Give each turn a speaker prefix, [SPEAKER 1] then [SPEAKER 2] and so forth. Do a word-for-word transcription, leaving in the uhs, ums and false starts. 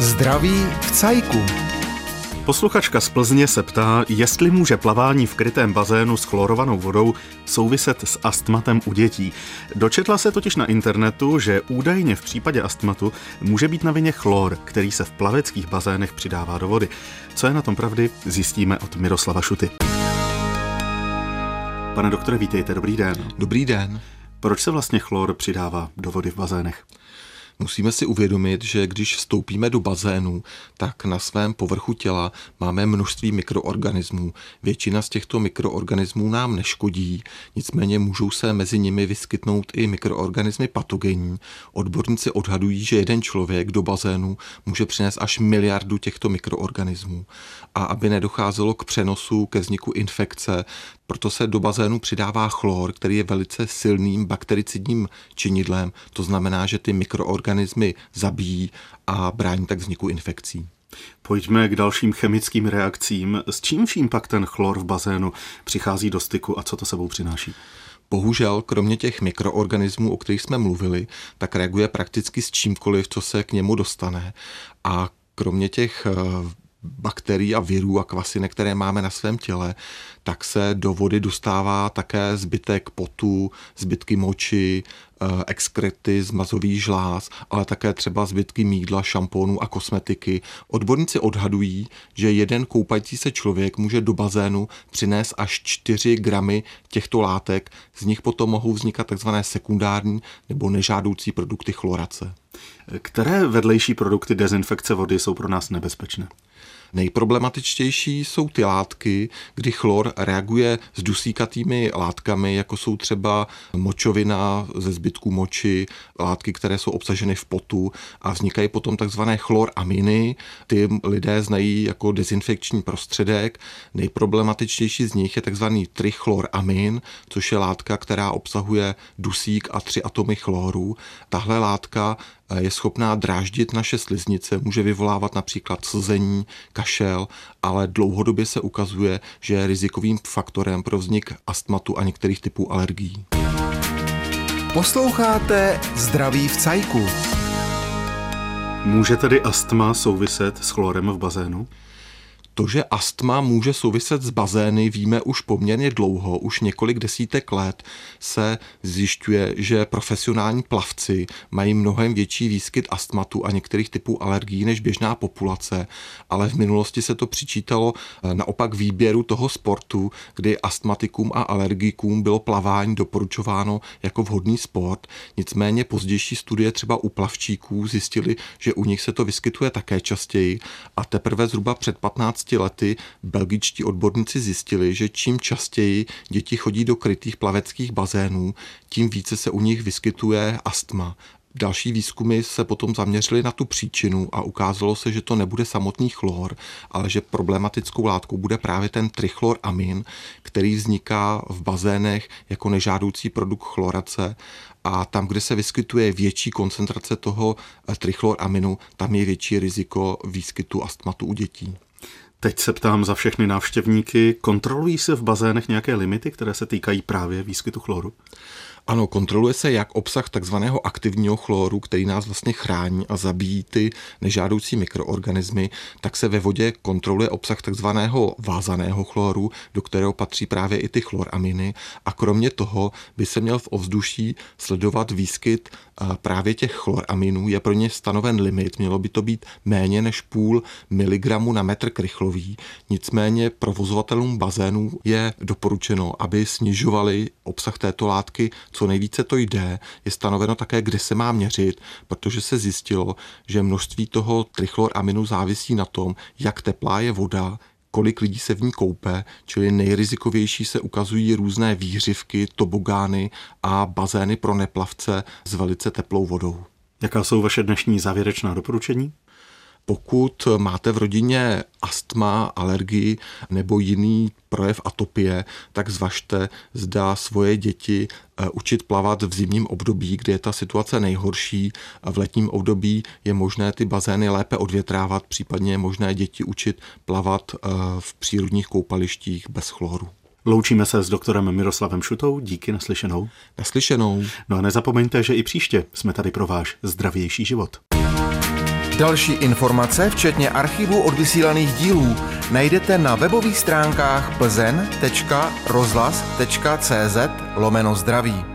[SPEAKER 1] Zdraví v cajku.
[SPEAKER 2] Posluchačka z Plzně se ptá, jestli může plavání v krytém bazénu s chlorovanou vodou souviset s astmatem u dětí. Dočetla se totiž na internetu, že údajně v případě astmatu může být na vině chlor, který se v plaveckých bazénech přidává do vody. Co je na tom pravdy, zjistíme od Miroslava Šuty. Pane doktore, vítejte, dobrý den.
[SPEAKER 3] Dobrý den.
[SPEAKER 2] Proč se vlastně chlor přidává do vody v bazénech?
[SPEAKER 3] Musíme si uvědomit, že když vstoupíme do bazénu, tak na svém povrchu těla máme množství mikroorganismů. Většina z těchto mikroorganismů nám neškodí, nicméně můžou se mezi nimi vyskytnout i mikroorganismy patogenní. Odborníci odhadují, že jeden člověk do bazénu může přinést až miliardu těchto mikroorganismů. A aby nedocházelo k přenosu, ke vzniku infekce, proto se do bazénu přidává chlor, který je velice silným baktericidním činidlem. To znamená, že ty mikroorganismy zabíjí a brání tak vzniku infekcí.
[SPEAKER 2] Pojďme k dalším chemickým reakcím. S čím vším pak ten chlor v bazénu přichází do styku a co to sebou přináší?
[SPEAKER 3] Bohužel, kromě těch mikroorganismů, o kterých jsme mluvili, tak reaguje prakticky s čímkoliv, co se k němu dostane. A kromě těch bakterií a virů a kvasinek, které máme na svém těle, tak se do vody dostává také zbytek potu, zbytky moči, exkrety z mazových žláz, ale také třeba zbytky mýdla, šampónů a kosmetiky. Odborníci odhadují, že jeden koupající se člověk může do bazénu přinést až čtyři gramy těchto látek, z nich potom mohou vznikat takzvané sekundární nebo nežádoucí produkty chlorace.
[SPEAKER 2] Které vedlejší produkty dezinfekce vody jsou pro nás nebezpečné?
[SPEAKER 3] Nejproblematičtější jsou ty látky, kdy chlor reaguje s dusíkatými látkami, jako jsou třeba močovina ze zbytků moči, látky, které jsou obsaženy v potu a vznikají potom takzvané chloraminy. Ty lidé znají jako dezinfekční prostředek. Nejproblematičtější z nich je takzvaný trichloramin, což je látka, která obsahuje dusík a tři atomy chloru. Tahle látka je schopná dráždit naše sliznice, může vyvolávat například slzení, kašel, ale dlouhodobě se ukazuje, že je rizikovým faktorem pro vznik astmatu a některých typů alergií.
[SPEAKER 1] Posloucháte Zdraví v cajku.
[SPEAKER 2] Může tedy astma souviset s chlorem v bazénu?
[SPEAKER 3] To, že astma může souviset s bazény, víme už poměrně dlouho, už několik desítek let se zjišťuje, že profesionální plavci mají mnohem větší výskyt astmatu a některých typů alergií než běžná populace, ale v minulosti se to přičítalo naopak výběru toho sportu, kdy astmatikům a alergikům bylo plavání doporučováno jako vhodný sport. Nicméně pozdější studie třeba u plavčíků zjistili, že u nich se to vyskytuje také častěji a teprve zhruba před patnácti lety belgičtí odborníci zjistili, že čím častěji děti chodí do krytých plaveckých bazénů, tím více se u nich vyskytuje astma. Další výzkumy se potom zaměřily na tu příčinu a ukázalo se, že to nebude samotný chlor, ale že problematickou látkou bude právě ten trichloramin, který vzniká v bazénech jako nežádoucí produkt chlorace a tam, kde se vyskytuje větší koncentrace toho trichloraminu, tam je větší riziko výskytu astmatu u dětí.
[SPEAKER 2] Teď se ptám za všechny návštěvníky, kontrolují se v bazénech nějaké limity, které se týkají právě výskytu chloru?
[SPEAKER 3] Ano, kontroluje se jak obsah takzvaného aktivního chloru, který nás vlastně chrání a zabíjí ty nežádoucí mikroorganismy, tak se ve vodě kontroluje obsah takzvaného vázaného chloru, do kterého patří právě i ty chloraminy a kromě toho by se měl v ovzduší sledovat výskyt právě těch chloraminů. Je pro ně stanoven limit, mělo by to být méně než půl miligramu na metr krychlový, nicméně provozovatelům bazénů je doporučeno, aby snižovali obsah této látky co nejvíce to jde, je stanoveno také, kde se má měřit, protože se zjistilo, že množství toho trichloraminu závisí na tom, jak teplá je voda, kolik lidí se v ní koupe, čili nejrizikovější se ukazují různé výhřivky, tobogány a bazény pro neplavce s velice teplou vodou.
[SPEAKER 2] Jaká jsou vaše dnešní závěrečná doporučení?
[SPEAKER 3] Pokud máte v rodině astma, alergii nebo jiný projev atopie, tak zvažte, zda svoje děti učit plavat v zimním období, kdy je ta situace nejhorší. V letním období je možné ty bazény lépe odvětrávat, případně je možné děti učit plavat v přírodních koupalištích bez chloru.
[SPEAKER 2] Loučíme se s doktorem Miroslavem Šutou, díky, naslyšenou.
[SPEAKER 3] Naslyšenou.
[SPEAKER 2] No a nezapomeňte, že i příště jsme tady pro váš zdravější život.
[SPEAKER 1] Další informace, včetně archivu odvysílaných dílů, najdete na webových stránkách plzeň tečka rozhlas tečka cz lomeno zdraví.